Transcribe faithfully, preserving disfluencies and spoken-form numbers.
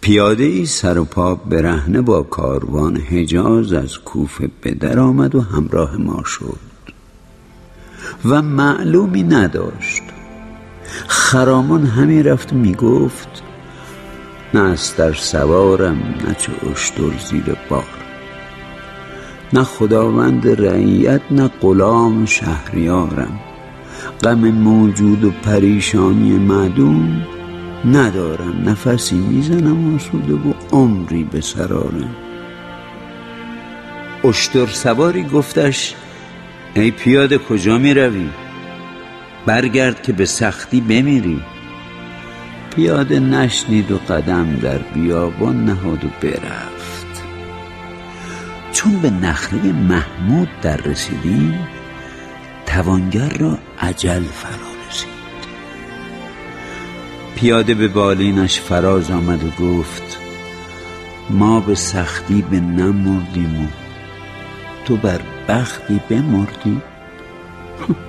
پیاده ای سر و پا برهنه با کاروان حجاز از کوفه به در آمد و همراه ما شد و معلومی نداشت. خرامان همی رفت و می گفت نه استر سوارم، نه چه اشتر زیر بار، نه خداوند رعیت، نه غلام شهریارم. غم موجود و پریشانی معدوم ندارم، نفسی میزنم آسوده و عمری به سر آرم. اشتر سواری گفتش ای پیاده کجا می روی؟ برگرد که به سختی بمیری. پیاده نشنید و قدم در بیابان نهاد و برفت. چون به نخله محمود در رسیدیم توانگر را عجل فرا رسید. پیاده به بالینش فراز آمد و گفت ما به سختی به نمردیم و تو بر بختی بمردی.